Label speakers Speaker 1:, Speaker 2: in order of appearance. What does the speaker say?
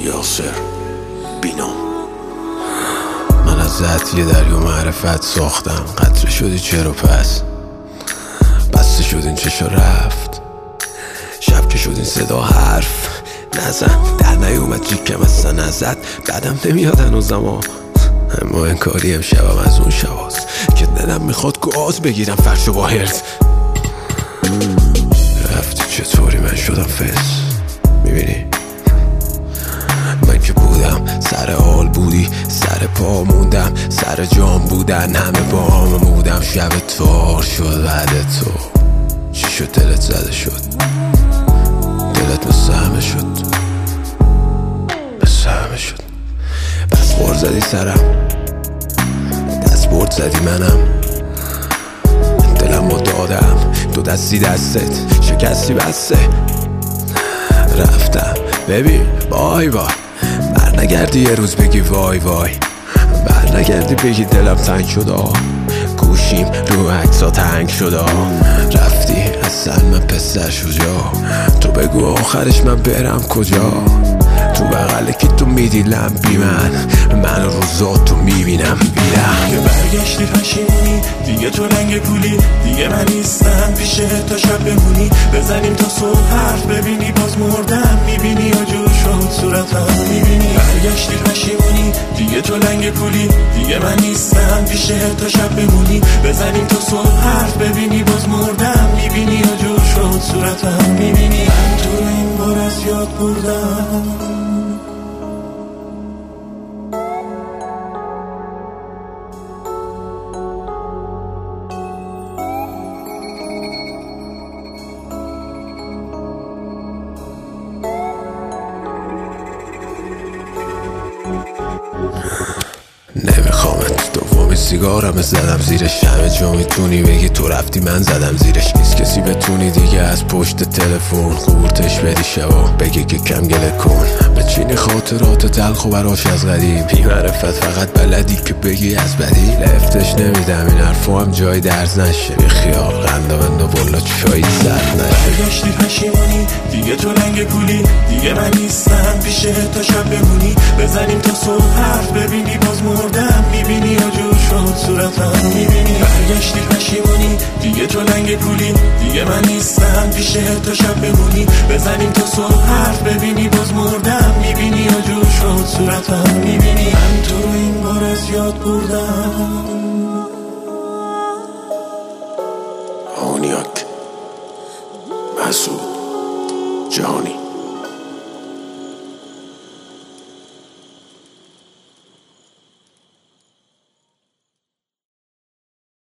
Speaker 1: یاسر بینام. من از ذات یه دریا معرفت ساختم، قطره شدی چرا پس بسته شد این چشا رفت، شب که شد این صدا حرف نزن، در نیومد جیکم اصلا نزد، بعدم نمیاد هنوزم اما انکاری امشبم از اون شباست که دلم میخواد گاز بگیرم فرشو با هرز. رفتی چطوری من شدم فس، میبینی من که بودم سر حال بودی، سر پا موندم، سر جام بودن همه با هم بودم، شب تار شد بعد تو چی شد دلت زده شد، دلت مثل همه شد، مثل همه شد. بس خور زدی سرم، دست برد زدی منم، دلم رو دادم دو دستی دستت شکستی بسته، رفتم ببین بای بای، بر نگردی یه روز بگی وای وای، بر نگردی بگی دلم تنگ شد گوشیم رو عکسا تنگ شد رفتی اصلا من پسر شجاع، تو بگو آخرش من برم کجا، تو بغل که تو میدی لمبی من روزا تو میبینم بیرم.
Speaker 2: که برگشتی پشیمونی دیگه، تو رنگ پولی دیگه من نیستم پیشه تا شب بمونی، بزنیم تا صبح حرف ببینی باز مردم میبینی و جور شد صورتم میبینی. برگشتی پشیمونی دیگه، تو رنگ پولی دیگه من نیستم پیشه تا شب بمونی، بزنیم تا صبح حرف ببینی باز مردم میبینی و جور شد صورتم میبینی. من تو این بار از یاد بردم
Speaker 1: نمیخوامت، دومی سیگارم زدم زیرش، همه جا میتونی بگی تو رفتی من زدم زیرش، نیست کسی بتونی دیگه از پشت تلفن قورتش بدی شبا بگی که کم گله کن، بچینی خاطرات تلخ و براش از قدیم، بی معرفت فقط بلدی که بگی از بدی، لفتش نمیدم این حرفو هم جای درز نشه، بی خیال قنده بنده والا چایی زد نشه.
Speaker 2: برگشتی پشیمونی دیگه، تو رنگ پولی دیگه من نیستم پیشه تا شب بمونی، بزنیم تا صبح حرف ببینی باز مردم میبینی و جور شد صورتم میبینی. برگشتی پشیمونی دیگه، تو رنگ پولی دیگه من نیستم پیشه تا شب بمونی، بزنیم تا صبح حرف ببینی باز مردم میبینی و جور شد صورتم میبینی. من تو رو این بار از یاد بردم.
Speaker 1: آنیاک مسعود جهانی.